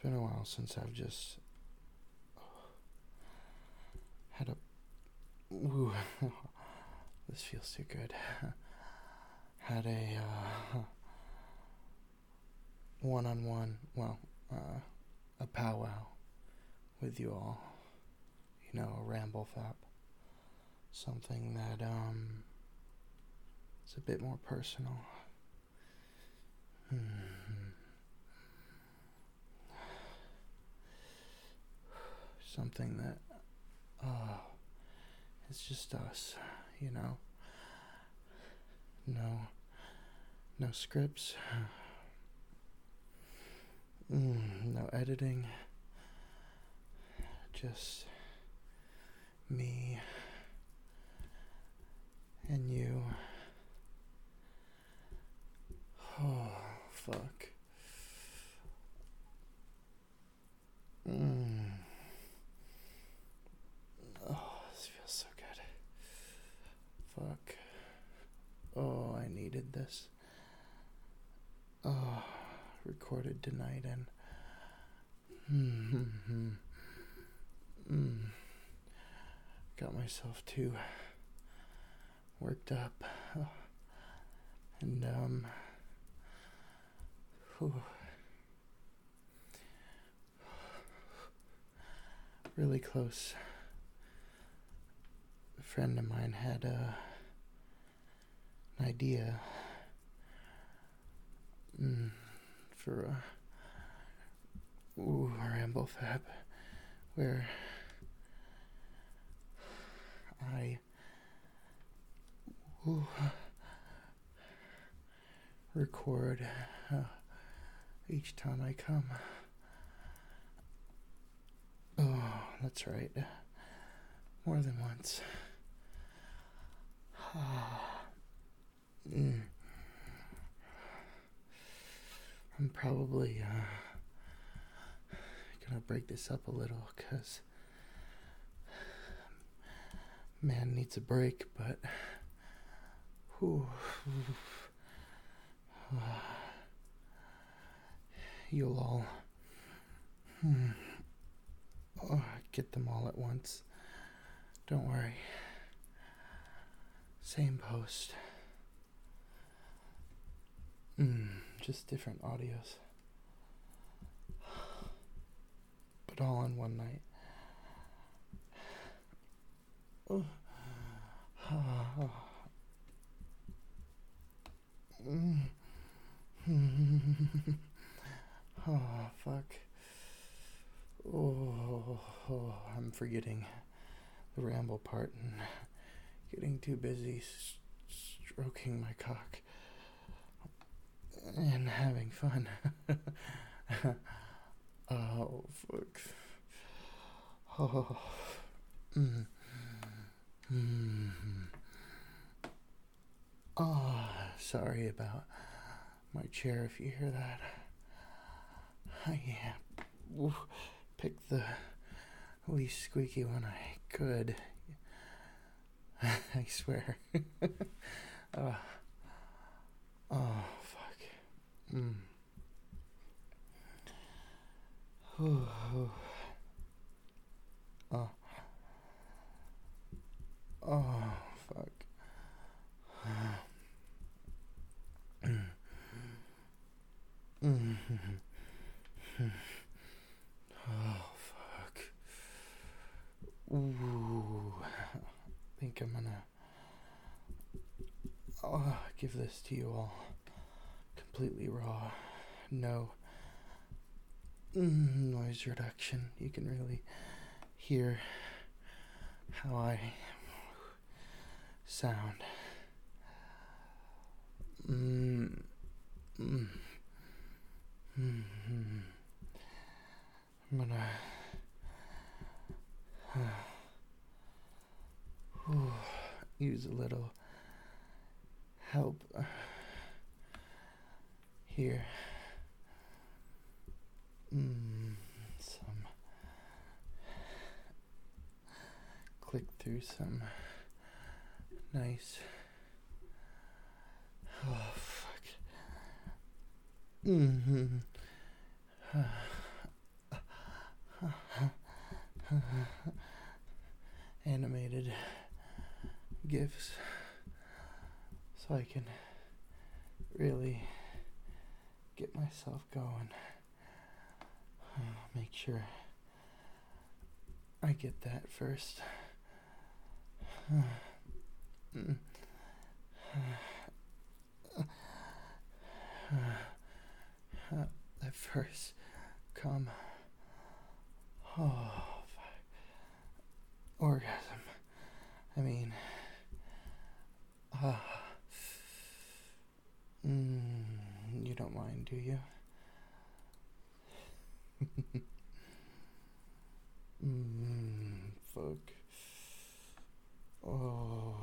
been a while since I've just had a. Ooh, this feels too good. Had a one-on-one, a powwow with you all. You know, a ramble fap. Something that is a bit more personal. Something that it's just us, you know. No scripts. No editing. Just me and you. Oh, fuck. Oh, this feels so good. Fuck. Oh, I needed this. Oh, recorded tonight and got myself too worked up and really close. A friend of mine had an idea for a ramble fab where I record each time I come. Oh, that's right. More than once. I'm probably gonna break this up a little, 'cause man needs a break, but you'll all get them all at once. Don't worry. Same post. Just different audios. But all in one night. Oh, fuck. I'm forgetting the ramble part and getting too busy stroking my cock and having fun. Oh, fuck. Oh, sorry about my chair if you hear that. I picked the least squeaky one I could. I swear. Oh, fuck. Oh, fuck. Oh, fuck. Ooh. I think I'm gonna give this to you all completely raw. No noise reduction. You can really hear how I sound. I'm gonna use a little help here. Some click through some nice. Oh, fuck. animated GIFs so I can really get myself going. Make sure I get that first. That first come. Oh, orgasm. I mean, you don't mind, do you? Fuck. Oh.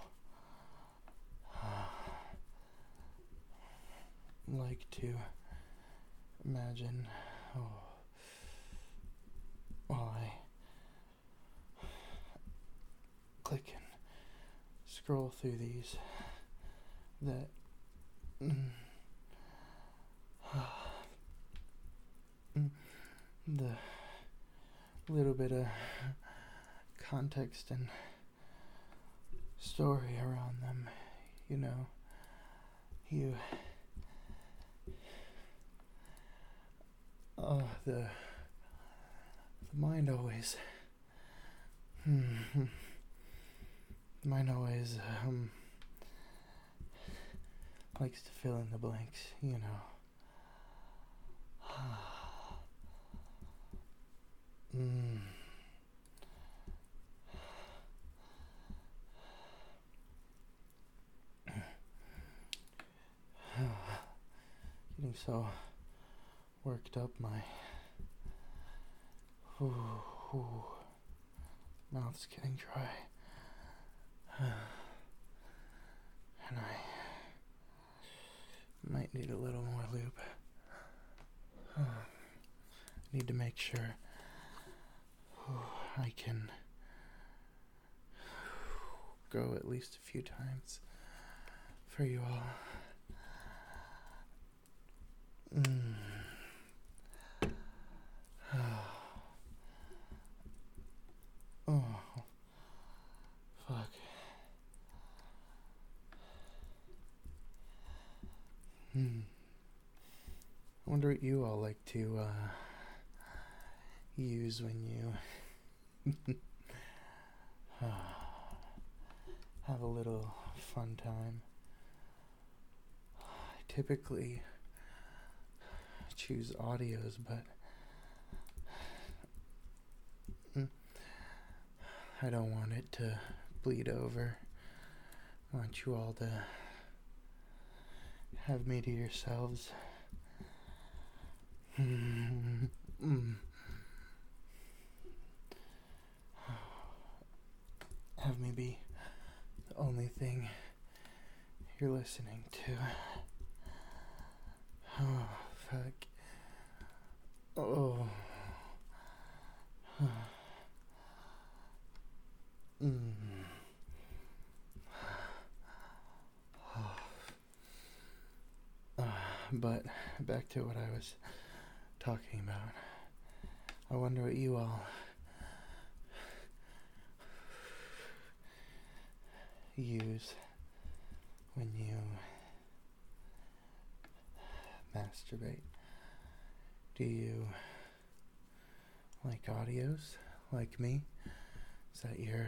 Like to imagine, while I click and scroll through these, that the little bit of context and story around them, you the mind always likes to fill in the blanks, Getting so worked up, my mouth's getting dry, and I might need a little more lube. Need to make sure I can go at least a few times for you all. Oh, fuck. I wonder what you all like to use when you have a little fun time. I typically choose audios, but I don't want it to bleed over. I want you all to have me to yourselves. Have me be the only thing you're listening to. Oh, fuck. Oh. But back to what I was talking about. I wonder what you all use when you masturbate. Do you like audios like me? Is that your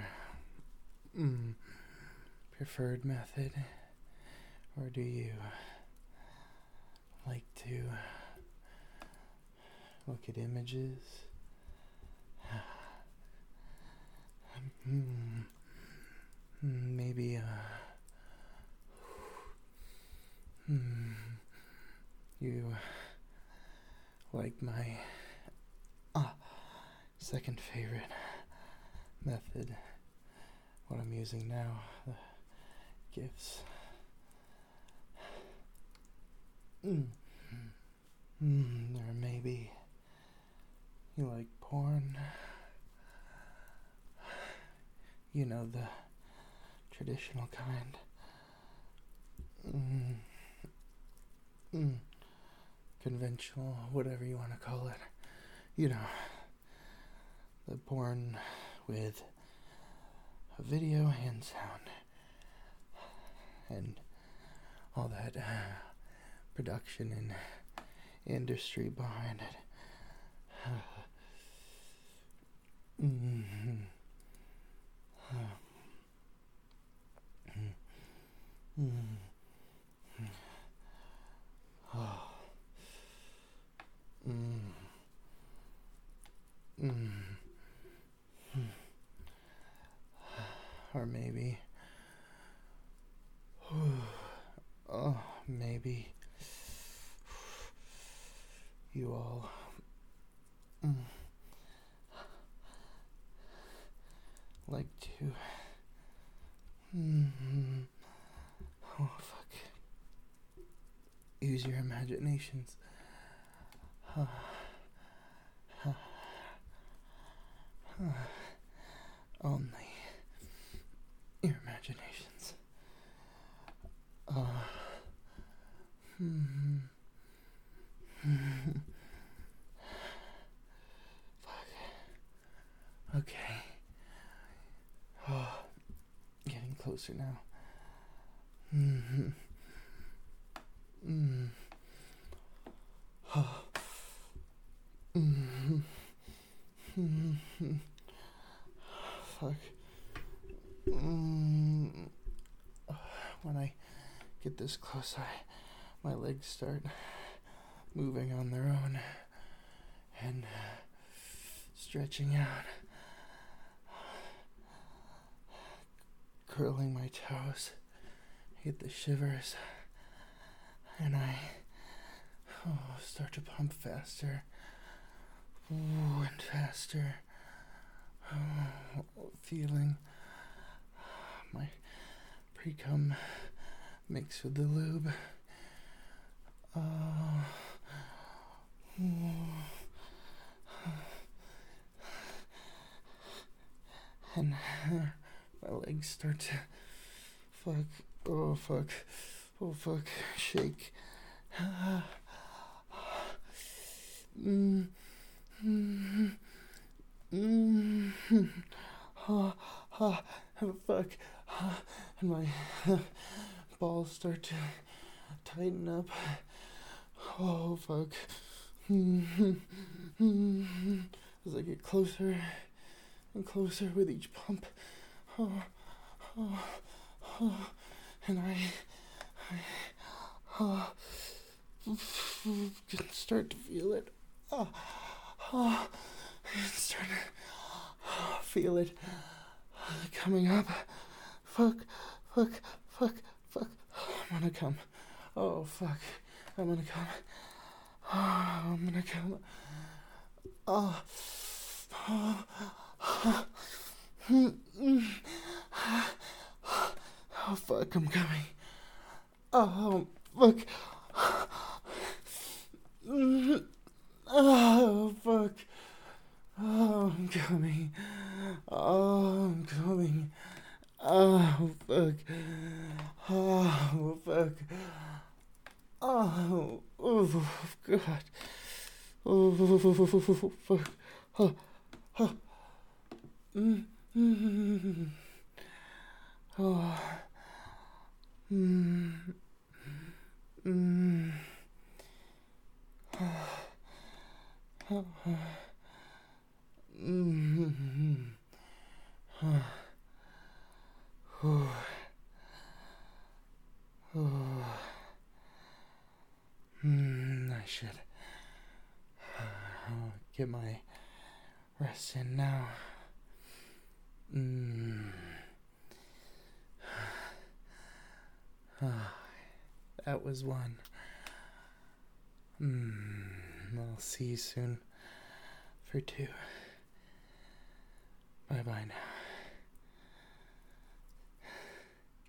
preferred method? Or do you like to look at images? Maybe you like my second favorite method, what I'm using now, the GIFs. Or maybe you like porn. You know, the traditional kind. Conventional, whatever you want to call it. You know, the porn with a video and sound and all that production and industry behind it. Or maybe, maybe you all like to oh fuck, use your imaginations. Only your imaginations. Fuck. Okay. Getting closer now. Fuck. When I get this close, my legs start moving on their own and stretching out, curling my toes. I get the shivers, and I start to pump faster, and faster, feeling my pre-cum mixed with the lube. And my legs start to shake. Fuck. And my balls start to tighten up. Oh, fuck. As I get closer and closer with each pump. And I can start to feel it. Start to feel it coming up. Fuck. I'm gonna come. Oh, fuck. I'm gonna come. Oh, fuck, I'm coming. Oh, fuck. Oh, fuck. Oh, I'm coming. Oh, I'm coming. Oh, fuck. Oh, fuck. Oh, God. Oh, fuck. Oh. I should get my rest in now. That was one. I'll see you soon for two. Bye-bye now.